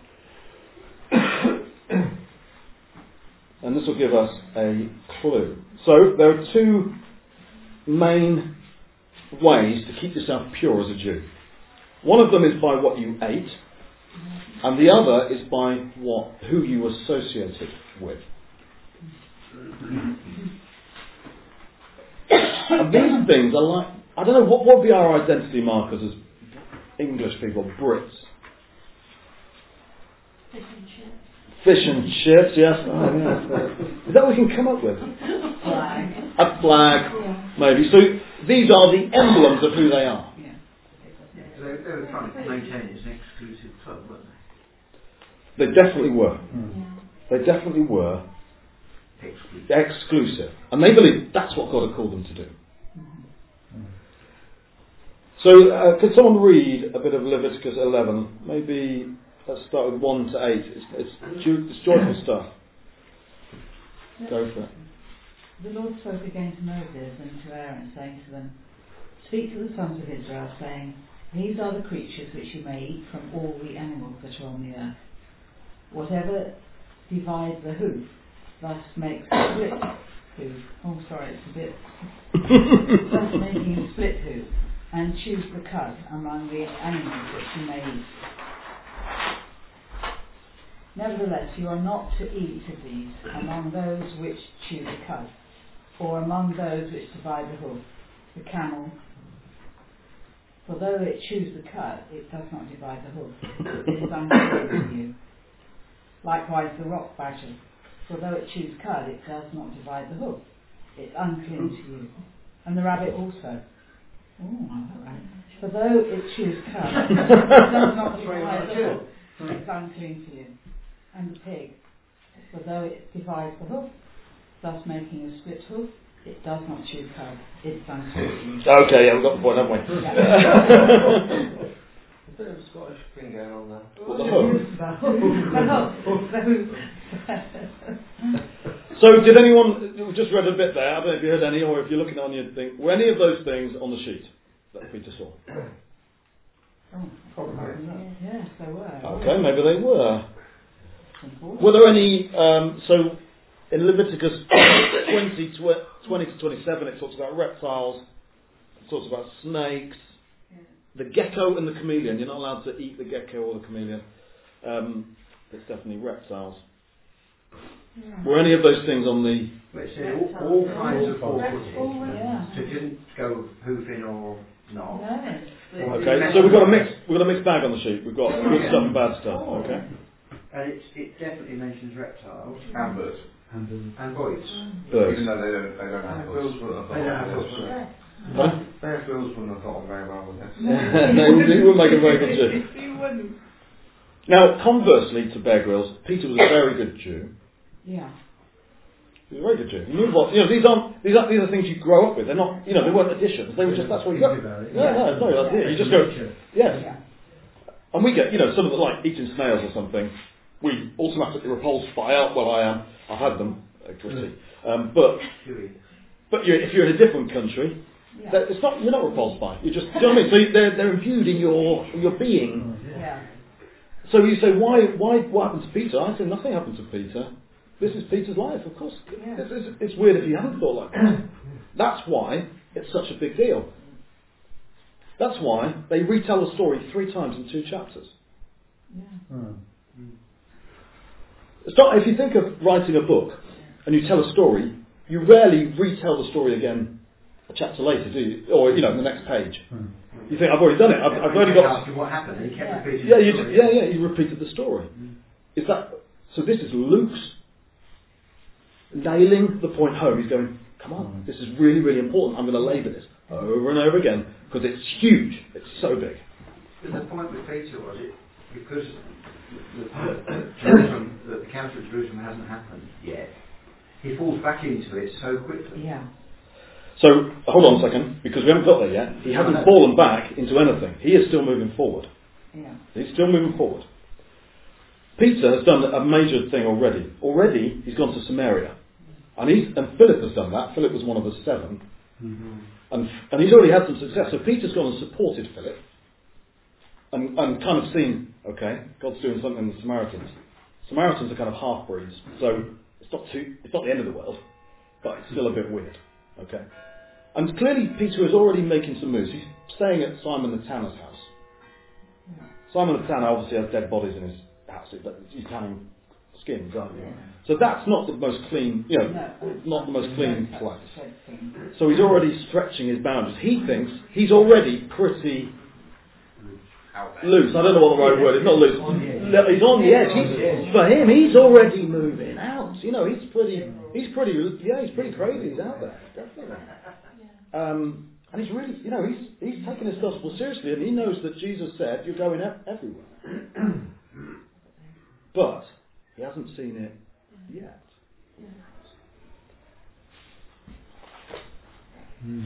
And this will give us a clue. So there are two main ways to keep yourself pure as a Jew. One of them is by what you ate, and the other is by what who you associated with. And these things are like, I don't know, what what would be our identity markers as English people, Brits? Fish and chips. Fish and chips, yes. Oh, yes. Is that what we can come up with? Flag. A flag, Yeah. maybe. So these are the emblems of who they are. Yeah. They, they were trying to maintain it as an exclusive club, weren't they? They definitely were. Mm. They definitely were exclusive. exclusive. And they believe that's what God had called them to do. Mm. So, uh, could someone read a bit of Leviticus eleven? Maybe let's start with one to eight. It's, it's, it's joyful stuff. Go for it. The Lord spoke again to Moses and to Aaron, saying to them, "Speak to the sons of Israel, saying, These are the creatures which you may eat from all the animals that are on the earth. Whatever divides the hoof, thus makes a split hoof." Oh, sorry, it's a bit... thus making a split hoof, and choose the cud among the animals which you may eat. Nevertheless, you are not to eat of these among those which chew the cud, or among those which divide the hoof, the camel. For though it chews the cud, it does not divide the hoof. It is unclean to you. Likewise the rock badger. For though it chews cud, it does not divide the hoof. It's unclean to you. And the rabbit also. Oh, right. For though it chews cud, it does not divide the hoof. It's unclean to you. And the pig, for though it divides the hoof, thus making a split hoof, it does not chew cud. It's unclean. Okay, yeah, we've got the point, haven't we? Yeah. A bit of a Scottish thing going on there. What the hoof? So, did anyone, we just read a bit there, I don't know if you heard any, or if you're looking on your thing, were any of those things on the sheet that Peter saw? Oh, probably. Yes, they were. Okay, maybe they were. Were there any, um, so in Leviticus twenty, twenty to twenty-seven it talks about reptiles, it talks about snakes, the gecko and the chameleon. You're not allowed to eat the gecko or the chameleon. Um, it's definitely reptiles. Yeah. Were any of those things on the... Well, it said all, all kinds of four-footed. Yeah. So it didn't go hoofing or not. No. Okay, so we've got a mix. We've got a mixed bag on the sheet. We've got good stuff and bad stuff. Okay. And it's, it definitely mentions reptiles And birds. And, um, and voids. Birds. Even though they don't, they don't have Bills birds. wouldn't have They don't got have on voids. this. Huh? Bear Grylls wouldn't have got on very well with this. No, he wouldn't make a very good Jew. You wouldn't. Now, conversely to Bear Grylls, Peter was a very good Jew. Yeah. He was a very good Jew. He knew what, you know, these aren't, these are these are things you grow up with. They're not, you know, they weren't additions. They were just, that's what you got. No, no, no, that's it. You just go, yes. Yeah. And we get, you know, some of the, like, eating snails or something, we automatically repulsed by, well, I am, I've had them, gritty. Um, but, but you're, if you're in a different country, Yeah. that- it's not, you're not repulsed by. You just, do you know what I mean? So you- they're, they're imbued in your, in your being. Yeah. So you say, why, why, what happened to Peter? I say, nothing happened to Peter. This is Peter's life, of course. Yeah. It's, it's, it's weird if you hadn't thought like that. That's why it's such a big deal. That's why they retell the story three times in two chapters. Yeah. mm. It's not, if you think of writing a book and you tell a story, you rarely retell the story again a chapter later, do you? Or, you know, the next page. Mm. You think, I've already done it. I've, I've already got... What happened? He kept repeating Yeah, the you story. just, yeah, yeah, you repeated the story. Mm. Is that... So this is Luke's nailing the point home. He's going, come on, this is really, really important. I'm going to labour this over and over again because it's huge. It's so big. But the point with Peter was it because the, the, Jerusalem, the, the Council of Jerusalem hasn't happened yet. He falls back into it so quickly. Yeah. So, hold on a second, because we haven't got there yet. He hasn't fallen back into anything. He is still moving forward. Yeah. He's still moving forward. Peter has done a major thing already. Already, he's gone to Samaria. And, he's, and Philip has done that. Philip was one of the seven. Mm-hmm. And, and he's already had some success. So Peter's gone and supported Philip. And, and kind of seen, okay, God's doing something in the Samaritans. Samaritans are kind of half-breeds. So it's not too, it's not the end of the world. But it's still a bit weird. Okay. And clearly Peter is already making some moves. He's staying at Simon the Tanner's house. Yeah. Simon the Tanner obviously has dead bodies in his house. He's tanning skins, aren't you? Yeah. So that's not the most clean, you know, No. not the most clean No, place. that's the thing. So he's already stretching his boundaries. He thinks he's already pretty Out there. loose. I don't know what the right word is. Not loose. No, he's on the edge. He's, for him, he's already moving out. You know, he's pretty. He's pretty. Yeah, he's pretty crazy. He's out there, definitely. Um, And he's really, you know, he's he's taking his gospel seriously, and he knows that Jesus said, you're going ev- everywhere. But he hasn't seen it yet. Hmm.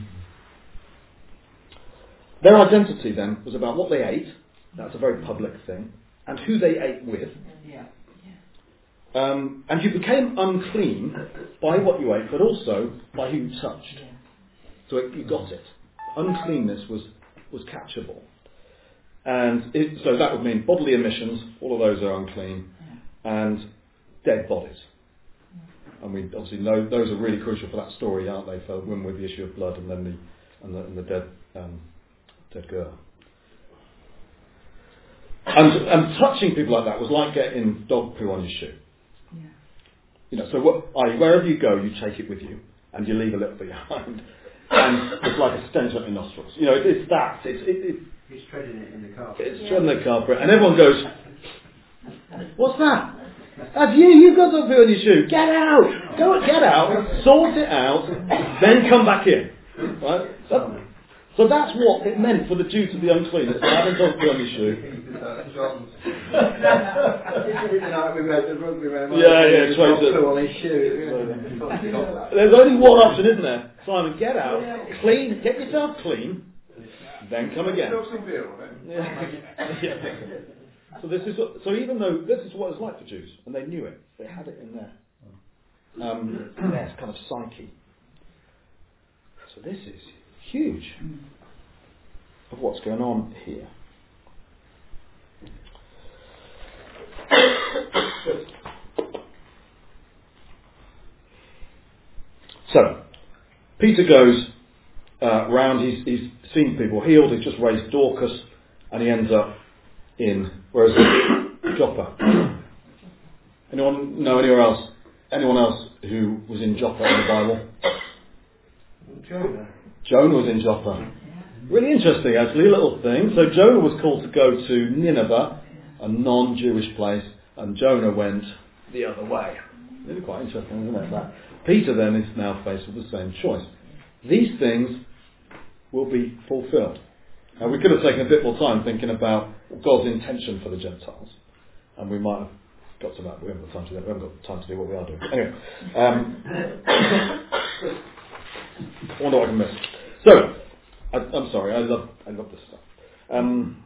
Their identity then was about what they ate. That's a very public thing. And who they ate with. Yeah. Um, and you became unclean by what you ate, but also by who you touched. Yeah. So it, you got it. Uncleanness was, was catchable. And it, so that would mean bodily emissions, all of those are unclean, yeah. And dead bodies. Yeah. And we obviously know those are really crucial for that story, aren't they, for when with the issue of blood and then the and the, and the dead um, dead girl. And, and touching people like that was like getting dog poo on your shoe. Yeah. You know, so what, I, wherever you go, you take it with you, and you leave a little behind. And it's like a stench up your nostrils. You know, it, it's that. It's, it, it, He's treading it in the carpet. It's yeah. treading the carpet, and everyone goes, "What's that? That's you. You've got dog poo on your shoe. Get out! Go get out. Sort it out. Then come back in." Right? So, so that's what it meant for the Jew to be unclean. It's having dog poo on your shoe. Yeah, yeah, on his shoe. There's only one option, isn't there? Simon, get out, clean, get yourself clean, then come again. Yeah. Yeah. So this is so even though this is what it's like for Jews, and they knew it, they had it in their um, their kind of psyche. So this is huge of what's going on here. So, Peter goes uh, round, he's, he's seen people healed, he's just raised Dorcas, and he ends up in, where is it? Joppa. Anyone know anywhere else? Anyone else who was in Joppa in the Bible? Jonah. Jonah was in Joppa. Really interesting, actually, a little thing. So Jonah was called to go to Nineveh, a non-Jewish place, and Jonah went the other way. Really quite interesting, isn't it? That Peter then is now faced with the same choice. These things will be fulfilled. Now we could have taken a bit more time thinking about God's intention for the Gentiles, and we might have got to that. We haven't got time to do that. We haven't got time to do what we are doing. Anyway, um, I wonder what I can miss. So, I, I'm sorry. I love I love this stuff. Um,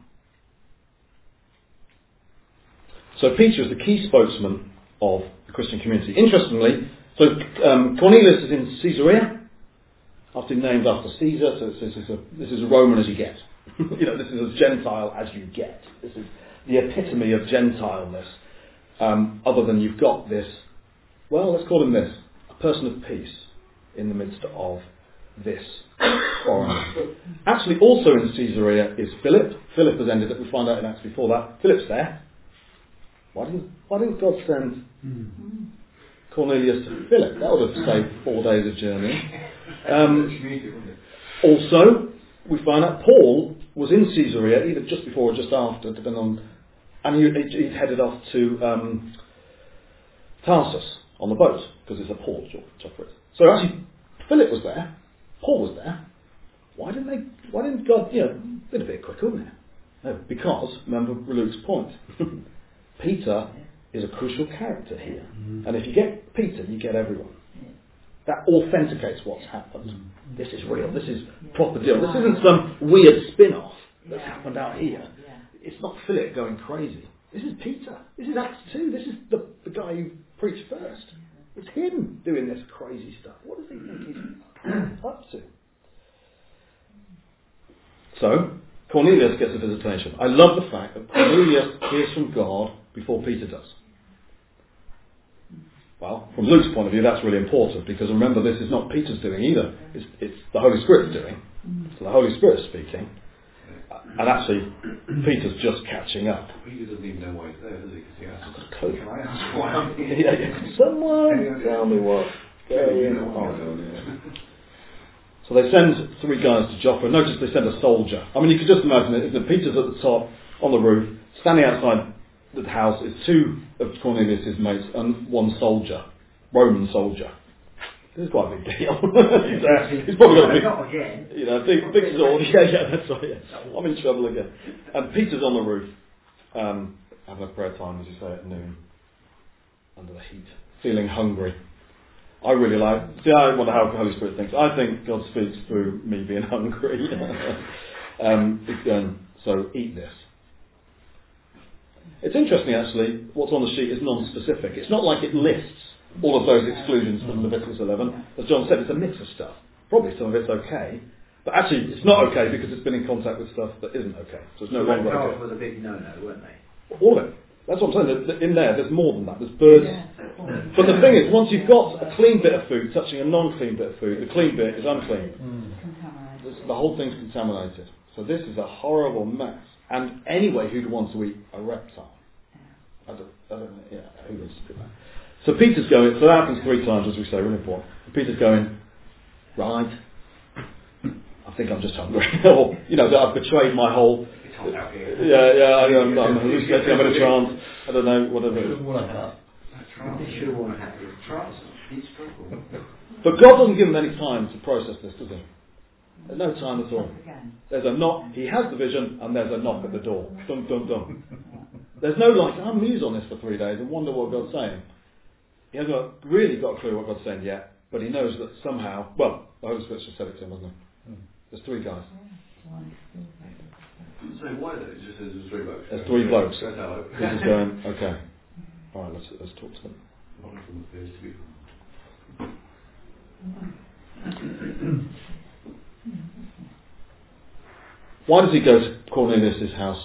so Peter is the key spokesman of the Christian community. Interestingly, so um, Cornelius is in Caesarea, after named after Caesar. So this is a this is a Roman as you get. You know, this is as Gentile as you get. This is the epitome of Gentileness. Um, other than you've got this, well, let's call him this, a person of peace in the midst of this foreigner. Actually, also in Caesarea is Philip. Philip has ended up. We find out in Acts before that. Philip's there. Why didn't Why didn't God send Cornelius to Philip? That would have saved four days of journey. Um, also, we find out Paul was in Caesarea either just before or just after, depending on, and he, he'd headed off to um, Tarsus on the boat because it's a port. So actually, Philip was there. Paul was there. Why didn't they? Why didn't God? You know, been a bit quicker, wouldn't it? No, because remember Luke's point. Peter is a crucial character here, mm. and if you get Peter, you get everyone. That authenticates what's happened. Mm. This is real. This is proper deal. This isn't some weird spin-off that's yeah. happened out here. Yeah. It's not Philip going crazy. This is Peter. This is Acts two. This is the, the guy who preached first. It's him doing this crazy stuff. What does he think he's up to? So, Cornelius gets a visitation. I love the fact that Cornelius hears from God before Peter does. Well, from Luke's point of view, that's really important because remember, this is not Peter's doing either. It's, it's the Holy Spirit's doing. So the Holy Spirit's speaking. And actually, Peter's just catching up. Peter doesn't even know why he's there, does he? Because he asks, can I ask why I'm here? Yeah, yeah. Someone tell me what's going on. So they send three guys to Joppa. Notice they send a soldier. I mean, you could just imagine it. If Peter's at the top, on the roof, standing outside the house is two of Cornelius' mates and one soldier, Roman soldier. This is quite a big deal. he's, uh, he's probably got a big, Not again. you know, big, big sword. Yeah, yeah, that's right. Yeah. I'm in trouble again. And Peter's on the roof, um, having a prayer time, as you say, at noon, under the heat, feeling hungry. I really like. See, I wonder how the Holy Spirit thinks. I think God speaks through me being hungry. um, he's going, so eat this. It's interesting, actually. What's on the sheet is non-specific. It's not like it lists all of those exclusions from Leviticus eleven. As John said, it's a mix of stuff. Probably some of it's okay, but actually it's not okay because it's been in contact with stuff that isn't okay. So it's no longer okay. Was a big no-no, weren't they? All of it. That's what I'm saying. In there, there's more than that. There's birds. But the thing is, once you've got a clean bit of food touching a non-clean bit of food, the clean bit is unclean. Mm. The whole thing's contaminated. So this is a horrible mess. And anyway, who'd want to eat a reptile? I don't, I don't know. Yeah, who wants to do that? So Peter's going, so that happens three times, as we say, really important. Peter's going, right, I think I'm just hungry. Or, you know, that I've betrayed my whole, yeah, yeah, I, I'm, I'm hallucinating, I'm in a trance, I don't know, whatever it is. But God doesn't give him any time to process this, does he? There's no time at all. There's a knock, he has the vision, and there's a knock at the door. Dum, dum, dum. There's no like, I'll muse on this for three days and wonder what God's saying. He hasn't got, really got a clue what God's saying yet, but he knows that somehow, well, the Holy Spirit just said it to him, wasn't it? Mm. There's three guys. So why though? It just says there's three blokes. There's three blokes. This is going, okay. Alright, let's, let's talk to them. One of them appears to be. Why does he go to Cornelius' house?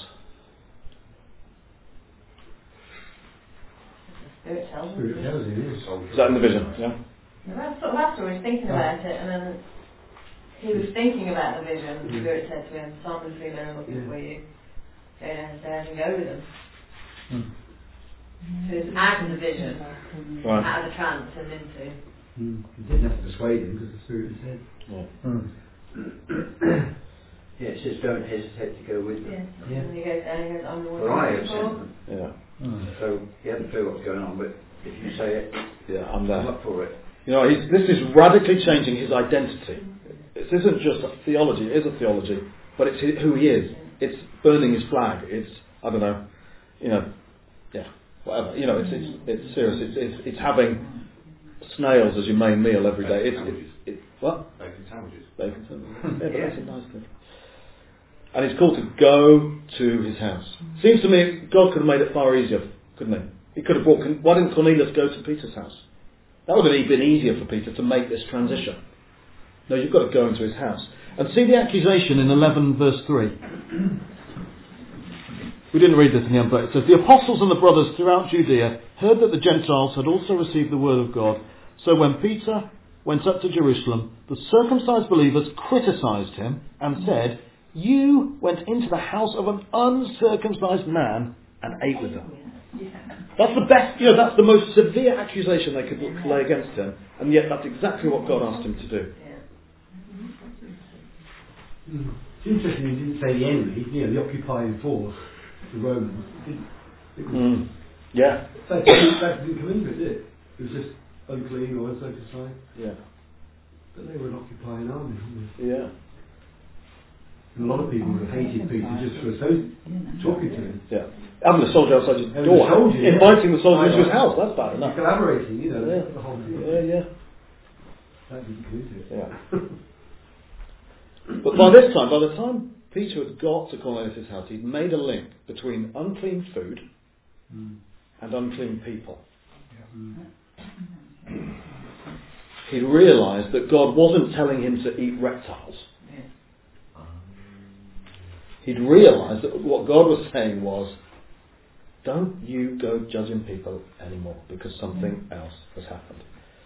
Spirit tells him. Spirit tells him, yes. Is that in the vision? Yeah. That's sort of after he was thinking about it, and then he was thinking about the vision. The Spirit said to him, "Simon, feeling I'm looking for you. Go downstairs and go with them." Mm. So it's out of the vision, right. Out of the trance and into. Mm. He didn't have to persuade him because the Spirit said. Yeah. Mm. Yeah, it says don't hesitate to go with them. Yeah. Yeah. And he goes down and he goes, I'm the one well, I have sent them. Yeah. Mm. So he hadn't clue what's going on, but if you say it, yeah, I'm there. I'm up for it. You know, he's, this is radically changing his identity. This isn't just a theology, it is a theology, but it's who he is. It's burning his flag. It's, I don't know, you know, yeah, whatever. You know, it's it's, it's serious. It's, it's it's having snails as your main meal every day. It's, it's, it's what? Bacon sandwiches. Bacon sandwiches. Yeah, but that's a nice thing. And he's called to go to his house. Seems to me God could have made it far easier, couldn't he? He could have brought. Why didn't Cornelius go to Peter's house? That would have been easier for Peter to make this transition. No, you've got to go into his house. And see the accusation in eleven verse three. We didn't read this in the end, but it says, the apostles and the brothers throughout Judea heard that the Gentiles had also received the word of God. So when Peter went up to Jerusalem, the circumcised believers criticised him and said, you went into the house of an uncircumcised man and ate with them. That's the best, you know, that's the most severe accusation they could lay against him, and yet that's exactly what God asked him to do. It's interesting he didn't say the enemy, you know, the occupying force, the Romans. It didn't, it was, mm. Yeah. That didn't, that didn't come into it, did it? It was just unclean or uncircumcised. Yeah. But they were an occupying army, weren't they? Yeah. And a lot of people would have hated Peter just for so talking to him. Yeah. Having a soldier outside his door, soldier, inviting yeah. the soldier into his house, that's bad enough. Collaborating, you know, yeah. the whole thing. Yeah, yeah. That didn't come into it. Yeah. But by this time, by the time Peter had got to Cornelius' house, he'd made a link between unclean food mm. and unclean people. Yeah. Mm. He realised that God wasn't telling him to eat reptiles. Yeah. He'd realised that what God was saying was, don't you go judging people anymore because something else has happened.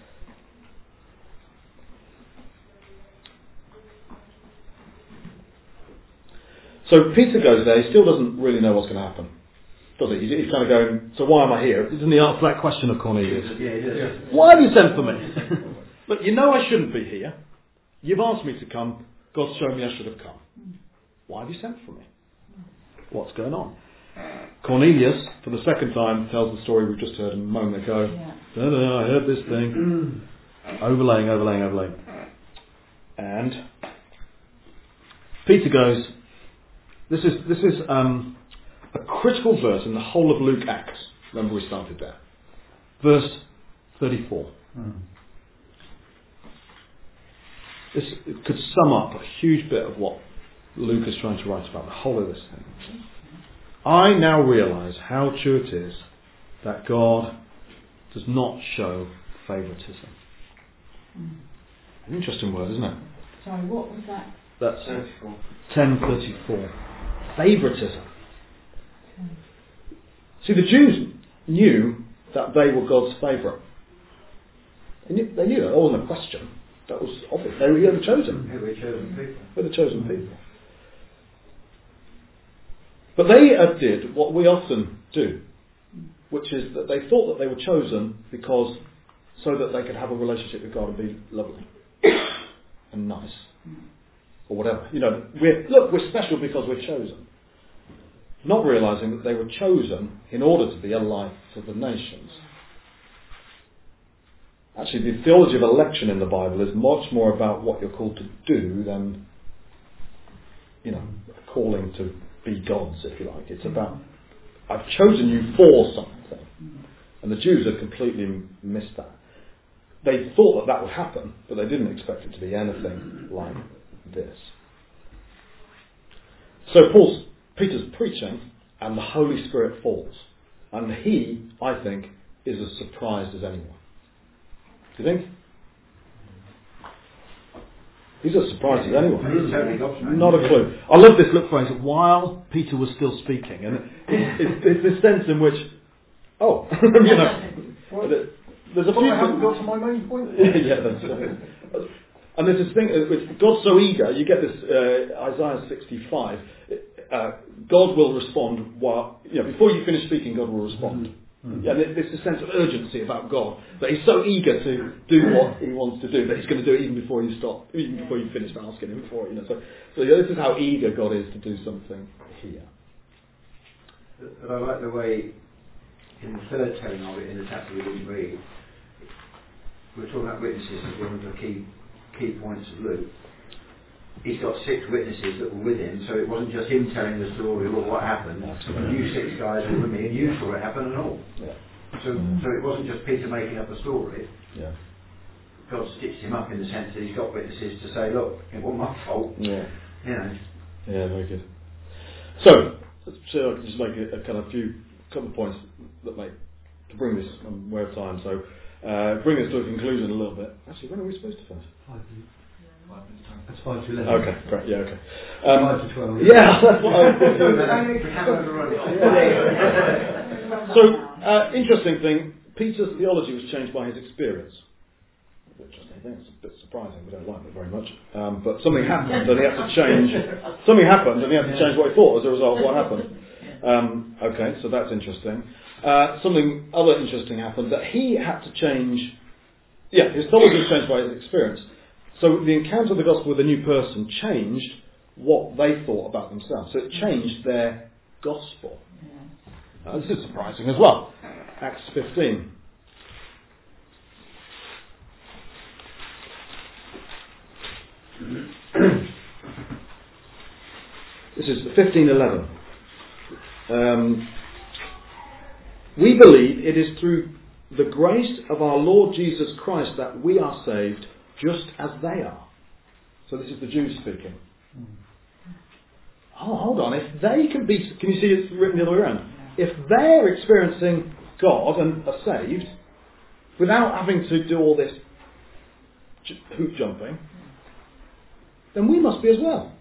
So Peter goes there, he still doesn't really know what's going to happen, does he? He's kind of going, so why am I here? Isn't the answer to that question of Cornelius? Yeah, it is. Why have you sent for me? Look, you know I shouldn't be here. You've asked me to come. God's shown me I should have come. Why have you sent for me? What's going on? Cornelius, for the second time, tells the story we've just heard a moment ago. Yeah. I heard this thing. overlaying, overlaying, overlaying. And Peter goes, this is this is um, a critical verse in the whole of Luke Acts. Remember we started there. Verse thirty-four. Mm. This it could sum up a huge bit of what Luke is trying to write about, the whole of this thing. I now realise how true it is that God does not show favouritism. Mm. An interesting word, isn't it? Sorry, what was that? That's ten thirty-four. Favouritism. Mm. See, the Jews knew that they were God's favourite. They knew, they knew that. It wasn't a question. That was obvious. They were the chosen. They were chosen people. They were the chosen people. But they uh, did what we often do, which is that they thought that they were chosen because so that they could have a relationship with God and be lovely and nice or whatever. You know, we're, look, we're special because we're chosen. Not realising that they were chosen in order to be a light to the nations. Actually, the theology of election in the Bible is much more about what you're called to do than, you know, a calling to be gods, if you like. It's about, I've chosen you for something. And the Jews had completely missed that. They thought that that would happen, but they didn't expect it to be anything like this. So Paul's, Peter's preaching, and the Holy Spirit falls. And he, I think, is as surprised as anyone. Do you think? He's as surprised as anyone. Not a clue. I love this little phrase, while Peter was still speaking. And it's, it's, it's this sense in which, oh, you know, there's a few... I haven't got to my main point. Yeah, that's right. And there's this thing, with God's so eager, you get this, uh, Isaiah sixty-five, uh, God will respond while, you know, before you finish speaking, God will respond. Mm-hmm. Yeah, there's a sense of urgency about God, that he's so eager to do what he wants to do, that he's going to do it even before you stop, even before you finish asking him for it. You know, so, so yeah, this is how eager God is to do something here. But I like the way, in the third telling of it, in the chapter we didn't read, we're talking about witnesses as one of the key key points of Luke. He's got six witnesses that were with him, so it wasn't just him telling the story of what happened. Absolutely. You six guys were with me, and you saw it happen and all. Yeah. So, mm. so it wasn't just Peter making up a story. Yeah. God stitched him up in the sense that he's got witnesses to say, look, it wasn't my fault. Yeah. You know. Yeah, very good. So, so I can just make a, a kind of few couple of points that make to bring this. I'm aware of time, so uh, bring this to a conclusion a little bit. Actually, when are we supposed to finish? Five minutes. That's five to eleven. Okay, great, yeah, okay. Um, five to twelve. Yeah, that's what I was So, uh, interesting thing, Peter's theology was changed by his experience. Interesting thing, it's a bit surprising, we don't like it very much. Um, but something happened and he had to change, something happened and he had to change what he thought as a result of what happened. Um, okay, so that's interesting. Uh, something other interesting happened, that he had to change, yeah, his theology was changed by his experience. So the encounter of the gospel with a new person changed what they thought about themselves. So it changed their gospel. Uh, this is surprising as well. Acts fifteen. This is fifteen eleven. Um, we believe it is through the grace of our Lord Jesus Christ that we are saved, just as they are. So this is the Jews speaking. Mm. Oh, hold on. If they can be, can you see it's written the other way around? If they're experiencing God and are saved without having to do all this j- hoop jumping, then we must be as well.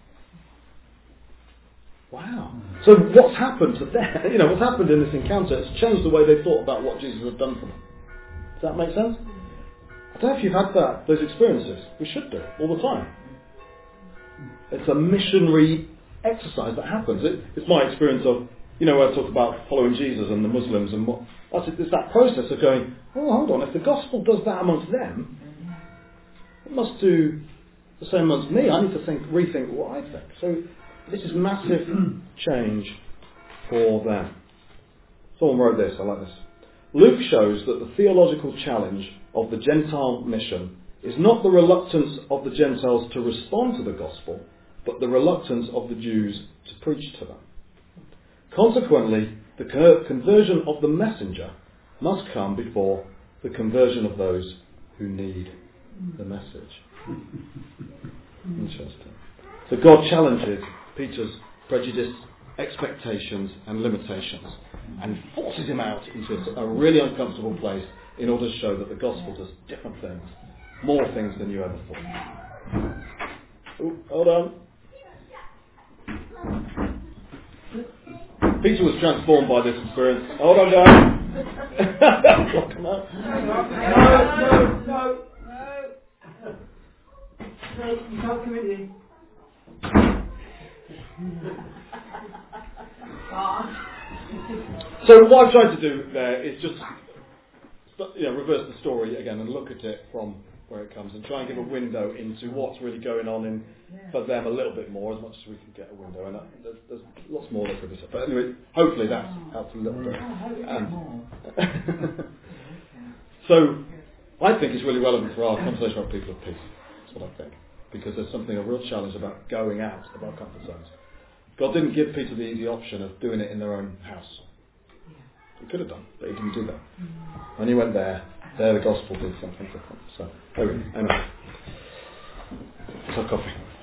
Wow. Mm. So what's happened to them? You know, what's happened in this encounter? It's changed the way they thought about what Jesus had done for them. Does that make sense? I don't know if you've had that, those experiences. We should do, all the time. It's a missionary exercise that happens. It, it's my experience of, you know, where I talk about following Jesus and the Muslims and what, that's it, it's that process of going, oh, hold on, if the gospel does that amongst them, it must do the same amongst me. I need to think, rethink what I think. So this is massive change for them. Someone wrote this, I like this. Luke shows that the theological challenge of the Gentile mission is not the reluctance of the Gentiles to respond to the gospel, but the reluctance of the Jews to preach to them. Consequently, the conversion of the messenger must come before the conversion of those who need the message. Interesting. So God challenges Peter's prejudice, expectations and limitations and forces him out into a really uncomfortable place in order to show that the gospel does different things, more things than you ever thought. Ooh, hold on. Peter was transformed by this experience. Hold on, guys. Lock him up. No, no, no, no. No, you can't come in here. So what I've tried to do there is just you know, reverse the story again and look at it from where it comes and try and give a window into what's really going on in for them a little bit more, as much as we can get a window. And uh, there's, there's lots more that could be said. But anyway, hopefully that helps a little bit. Um, so I think it's really relevant for our conversation about people of peace. That's what I think. Because there's something, a real challenge about going out of our comfort zones. God didn't give Peter the easy option of doing it in their own house. He could have done, but he didn't do that. When he went there, there the gospel did something different. So, there we go. Anyway, let's have coffee.